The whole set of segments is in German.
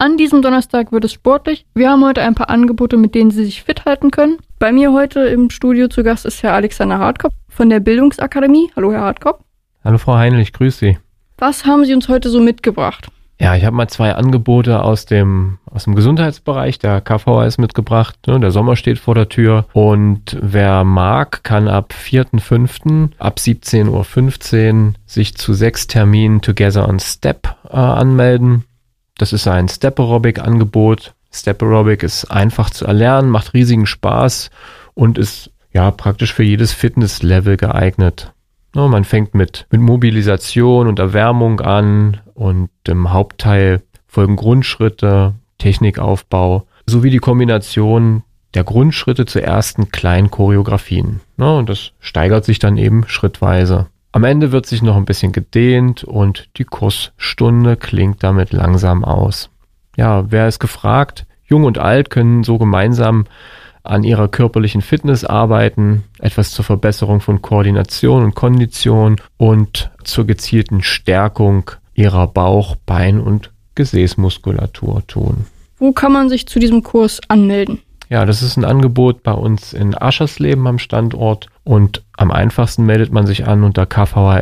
An diesem Donnerstag wird es sportlich. Wir haben heute ein paar Angebote, mit denen Sie sich fit halten können. Bei mir heute im Studio zu Gast ist Herr Alexander Hartkopf von der Bildungsakademie. Hallo, Herr Hartkopf. Hallo, Frau Heinl, ich grüße Sie. Was haben Sie uns heute so mitgebracht? Ja, ich habe mal 2 Angebote aus dem Gesundheitsbereich der KVHS mitgebracht. Der Sommer steht vor der Tür und wer mag, kann ab 4.5. ab 17.15 Uhr sich zu 6 Terminen Together on Step anmelden. Das ist ein Step-Aerobic-Angebot. Step-Aerobic ist einfach zu erlernen, macht riesigen Spaß und ist ja praktisch für jedes Fitnesslevel geeignet. Man fängt mit Mobilisation und Erwärmung an und im Hauptteil folgen Grundschritte, Technikaufbau sowie die Kombination der Grundschritte zu ersten kleinen Choreografien. Und das steigert sich dann eben schrittweise. Am Ende wird sich noch ein bisschen gedehnt und die Kursstunde klingt damit langsam aus. Ja, wer ist gefragt? Jung und alt können so gemeinsam an ihrer körperlichen Fitness arbeiten, etwas zur Verbesserung von Koordination und Kondition und zur gezielten Stärkung ihrer Bauch-, Bein- und Gesäßmuskulatur tun. Wo kann man sich zu diesem Kurs anmelden? Ja, das ist ein Angebot bei uns in Aschersleben am Standort und am einfachsten meldet man sich an unter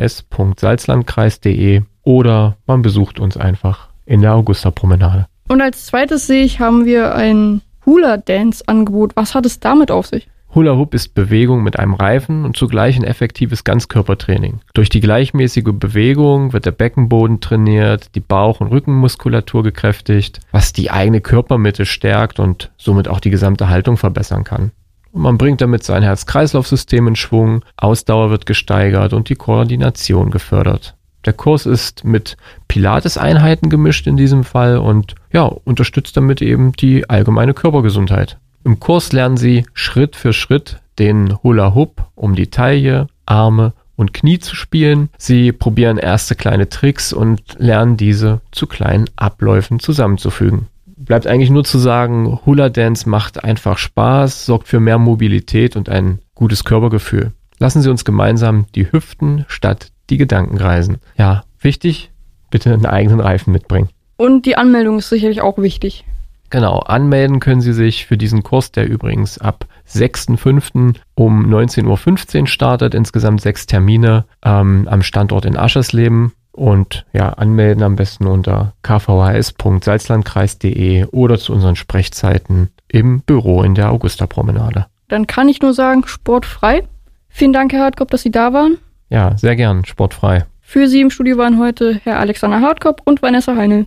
kvhs.salzlandkreis.de oder man besucht uns einfach in der Augusta-Promenade. Und als zweites sehe ich, haben wir ein Hula-Dance-Angebot. Was hat es damit auf sich? Hula Hoop ist Bewegung mit einem Reifen und zugleich ein effektives Ganzkörpertraining. Durch die gleichmäßige Bewegung wird der Beckenboden trainiert, die Bauch- und Rückenmuskulatur gekräftigt, was die eigene Körpermitte stärkt und somit auch die gesamte Haltung verbessern kann. Und man bringt damit sein Herz-Kreislauf-System in Schwung, Ausdauer wird gesteigert und die Koordination gefördert. Der Kurs ist mit Pilates-Einheiten gemischt in diesem Fall und ja, unterstützt damit eben die allgemeine Körpergesundheit. Im Kurs lernen Sie Schritt für Schritt den Hula Hoop um die Taille, Arme und Knie zu spielen. Sie probieren erste kleine Tricks und lernen diese zu kleinen Abläufen zusammenzufügen. Bleibt eigentlich nur zu sagen, Hula Dance macht einfach Spaß, sorgt für mehr Mobilität und ein gutes Körpergefühl. Lassen Sie uns gemeinsam die Hüften statt die Gedanken kreisen. Ja, wichtig, bitte einen eigenen Reifen mitbringen. Und die Anmeldung ist sicherlich auch wichtig. Genau, anmelden können Sie sich für diesen Kurs, der übrigens ab 6.5. um 19.15 Uhr startet. Insgesamt 6 Termine am Standort in Aschersleben. Und ja, anmelden am besten unter kvhs.salzlandkreis.de oder zu unseren Sprechzeiten im Büro in der Augusta-Promenade. Dann kann ich nur sagen, sportfrei. Vielen Dank, Herr Hartkopf, dass Sie da waren. Ja, sehr gern, sportfrei. Für Sie im Studio waren heute Herr Alexander Hartkopf und Vanessa Heinl.